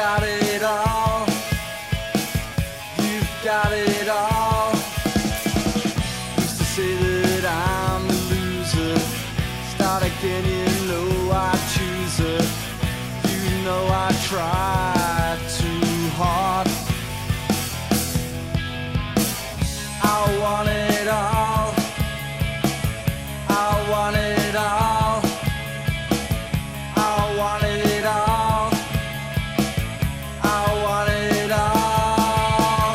got it all. You've got it all. Used to say that I'm a loser. Start again, you know I choose her. You know I try too hard. I want it all. I want it all. I want it all. I want it all.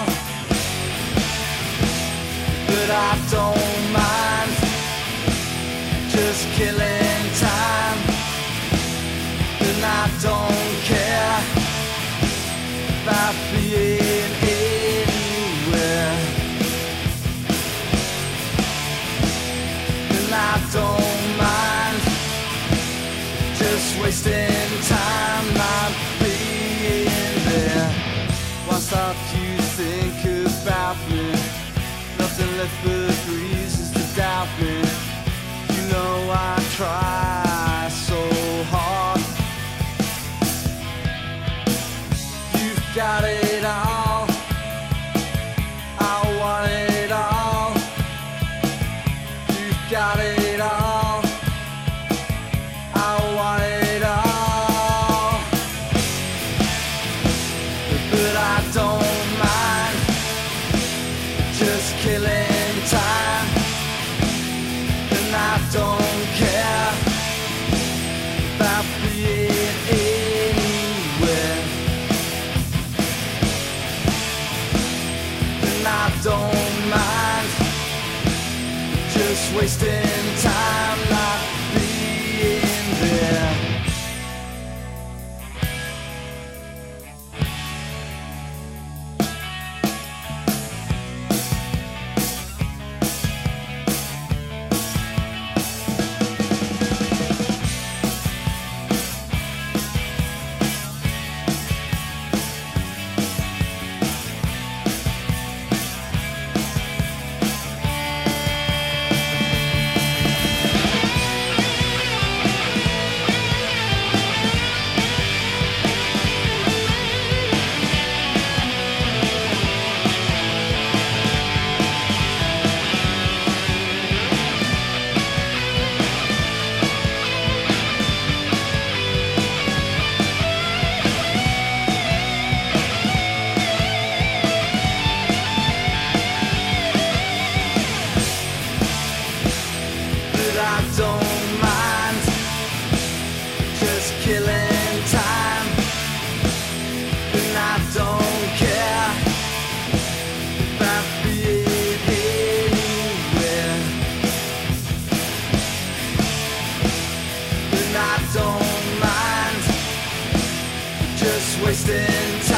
But I don't mind just killing time. And I don't care about being anywhere. And I don't mind just wasting time not being there. Why stop you think about me? Nothing left but reasons to doubt me. You know I try so hard. You've got it all. I want it all. You've got it all. I want it all. But I don't mind just killing time. And I don't care about being anywhere. And I don't mind just wasting time not being there. I don't mind just killing time. And I don't care about being anywhere. And I don't mind just wasting time.